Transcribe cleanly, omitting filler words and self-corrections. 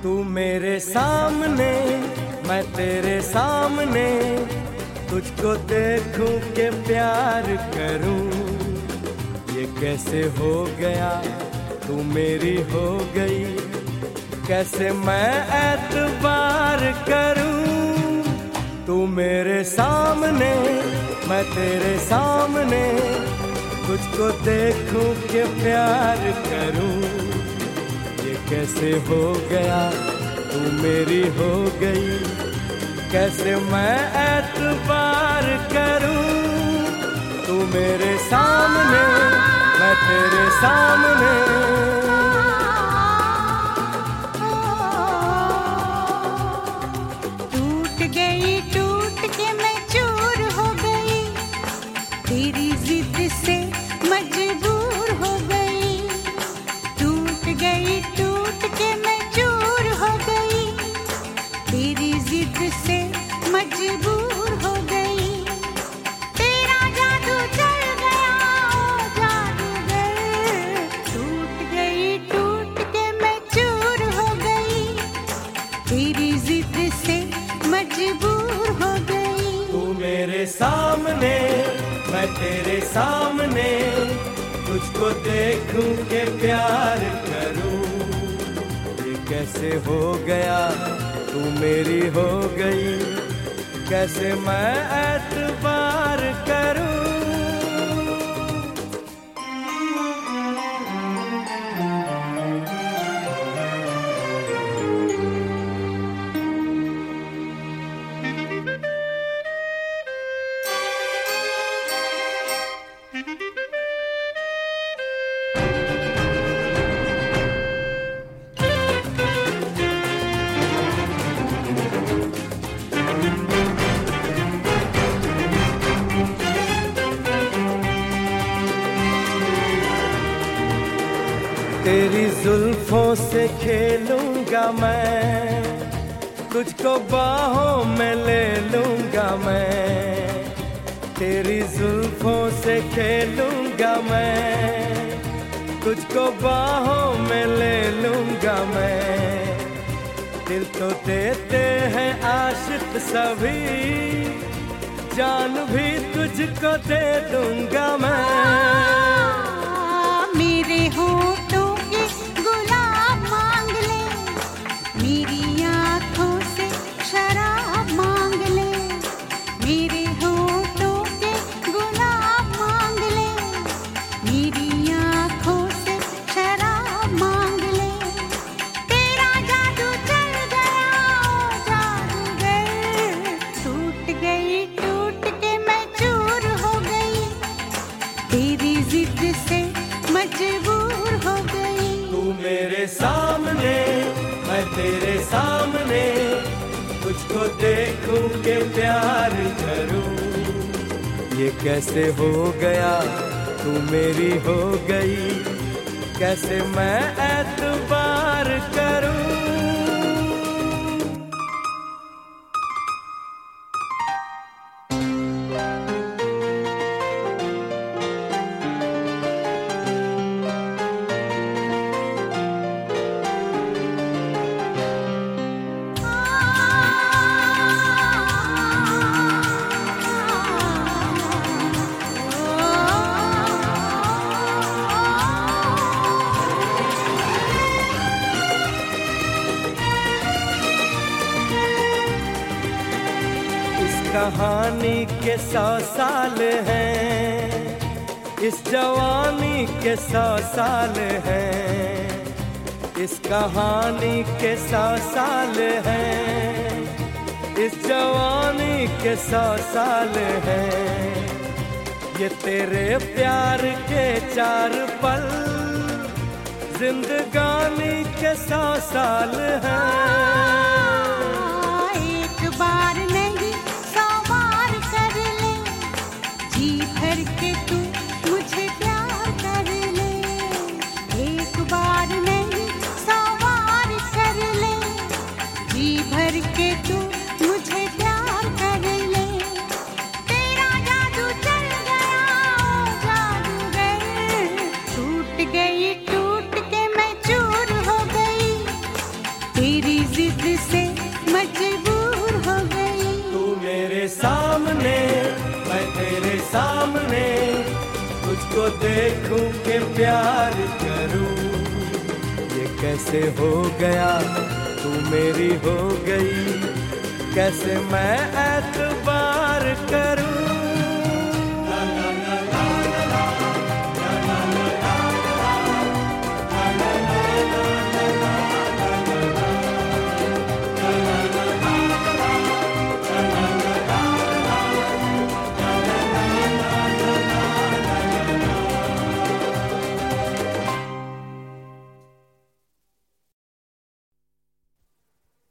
तू मेरे सामने मैं तेरे सामने, तुझको देखूं के प्यार करूं। ये कैसे हो गया तू मेरी हो गई, कैसे मैं एतबार करूं। तू मेरे सामने मैं तेरे सामने, तुझको देखूं के प्यार करूं। ये कैसे हो गया तू मेरी हो गई, कैसे मैं एतबार करूं। तू मेरे सामने मैं तेरे सामने, टूट के मैं चूर हो गई, तेरी जिद से मजबूर हो गई। टूट के मैं चूर हो गई, तेरी जिद से मजबूर हो गई। तेरा जादू चल गया ओ जादूगर, टूट के मैं चूर हो गई, तेरी जिद से मजबूर हो गई। तू मेरे सामने मैं तेरे सामने, तुझको देखूं के प्यार करूं। ये कैसे हो गया तू मेरी हो गई, कैसे मैं एतबार करूं। तेरी जुल्फों से खेलूंगा मैं, तुझको बाहों में ले लूंगा मैं। तेरी जुल्फों से खेलूंगा मैं, तुझको बाहों में ले लूंगा मैं। दिल तो देते हैं आशिक सभी, जान भी तुझको दे दूंगा मैं। मेरे होठों के गुलाब मांग ले, मेरी आँखों से शराब मांग ले। मेरे होठों के गुलाब मांग ले, मेरी आँखों से शराब मांग ले। तेरा जादू चल गया ओ जादूगर, टूट के मैं चूर हो गई, तेरी जिद से मजबूर हो गई। तू मेरे सामने मैं तेरे सामने, तुझको देखूं के प्यार करूं। ये कैसे हो गया तू मेरी हो गई, कैसे मैं एतबार करूं। कहानी के 100 साल हैं, इस जवानी के 100 साल हैं। इस कहानी के 100 साल हैं, इस जवानी के 100 साल हैं। ये तेरे प्यार के 4 पल, जिंदगानी के 100 साल हैं। एक बार नहीं 100 बार कर ले, जी भर के तू मुझे प्यार कर ले। एक बार नहीं 100 बार कर ले, जी भर के तू मुझे प्यार कर ले। तेरा जादू चल गया ओ जादूगर, टूट के मैं चूर हो गई, तेरी सामने, तुझको देखूं के प्यार करूं। ये कैसे हो गया, तू मेरी हो गई, कैसे मैं एतबार करूं।